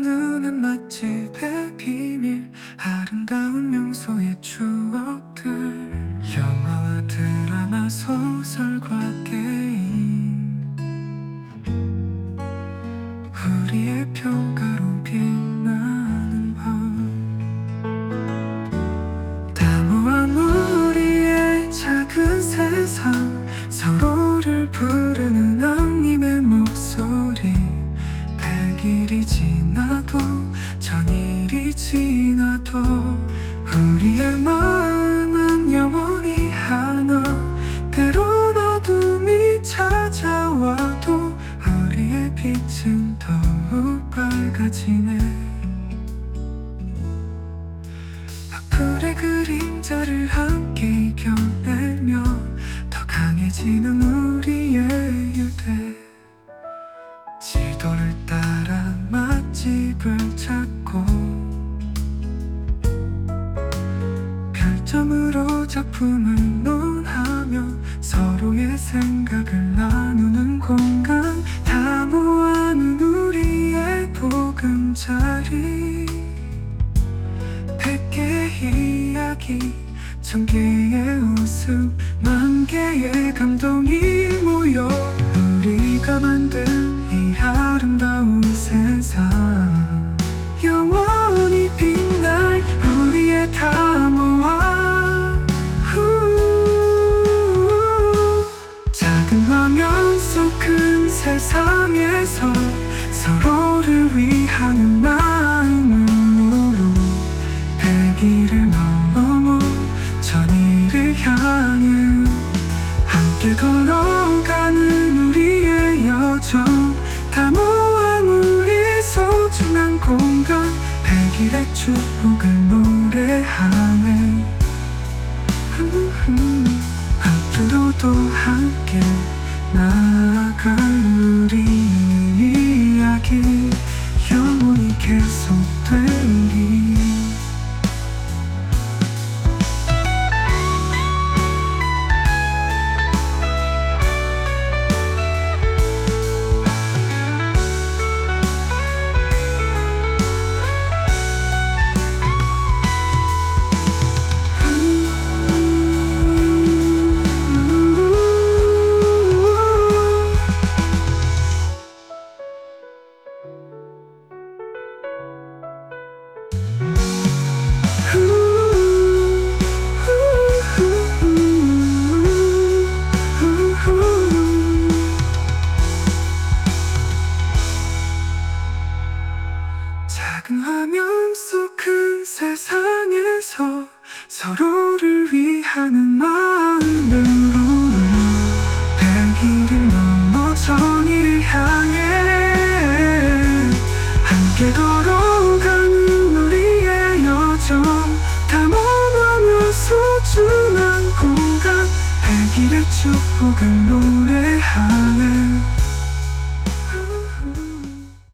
나누는 맛집의 비밀, 아름다운 명소의 추억들, 영화와 드라마, 소설과 게임, 우리의 평가로 빛나는 밤. 담호한 우리의 작은 세상, 서로를 부르는 앙님의 목소리. 100일이 지나도, 1000일이 지나도 우리의 마음은 영원히 하나. 때론 어둠이 찾아와도 우리의 빛은 더욱 밝아지네. 악플의 그림자를 함께 이겨내며 더 강해지는 우리의 유대. 지도를 따라 맛집을 찾고, 별점으로 작품을 논하며 서로의 생각을 나누는 공간. 담호한 우리의 보금자리. 100개의 이야기, 1000개의 웃음, 10,000개의 감동이 모여 우리가 만든 이 아름다운 세상. 영원히 빛날 우리의 담호한. 작은 화면 속 큰 세상에서 서로를 위하는 마음으로 100일을 넘어 1000일을 향해 함께 걸어가는 우리의 여정. 담호한 우리의 소중한 공간, 100일의 축복을 노래하네. 앞으로도 함께 나아갈 우리의 이야기, 영원히 계속되리. 작은 화면 속 큰 세상에서 서로를 위하는 마음으로 100일을 넘어 1000일을 향해 함께 걸어가는 우리의 여정. 담아놓으며 소중한 공간, 100일의 축복을 노래하네.